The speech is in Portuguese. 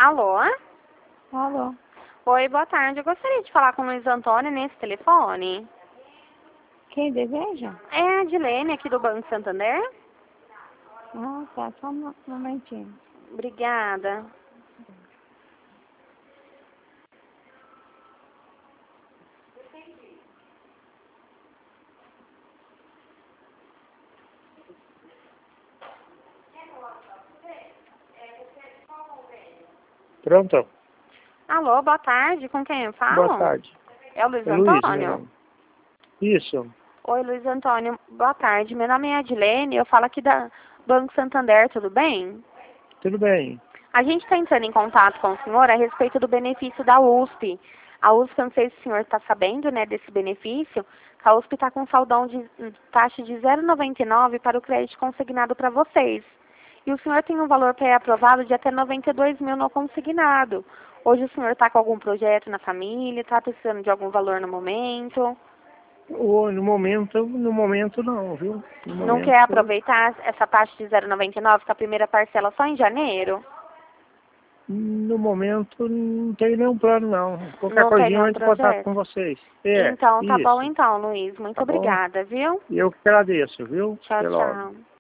Alô? Alô? Oi, boa tarde. Eu gostaria de falar com o Luiz Antônio nesse telefone. Quem deseja? É a Adilene aqui do Banco Santander. Ah, tá. Só um momentinho. Obrigada. Pronto? Alô, boa tarde. Com quem eu falo? Boa tarde. É o Luiz É Luiz, meu Antônio? nome. Isso. Oi, Luiz Antônio. Boa tarde. Meu nome é Adilene. Eu falo aqui da Banco Santander, tudo bem? Tudo bem. A gente está entrando em contato com o senhor a respeito do benefício da USP. A USP, eu não sei se o senhor está sabendo, né, desse benefício, que a USP está com saldão de taxa de 0,99 para o crédito consignado para vocês. E o senhor tem um valor pré-aprovado de até 92 mil no consignado. Hoje o senhor está com algum projeto na família, está precisando de algum valor no momento? No momento não, viu? No Não momento, quer aproveitar essa taxa de 0,99, que a primeira parcela só em janeiro? no momento não tem nenhum plano não. Qualquer Não tem coisinha eu nenhum entro em contato projeto? com vocês. Então, tá bom Isso. então, Luiz. Muito Tá bom? obrigada, viu? Eu que agradeço, viu? Tchau, Até logo. tchau.